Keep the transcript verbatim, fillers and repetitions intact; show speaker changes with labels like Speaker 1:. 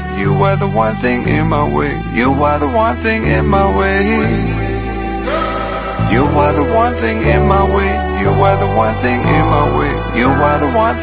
Speaker 1: You are the one thing in my way. You are the one thing in my way. You are the one thing in my way. You are the one thing in my way. You are the one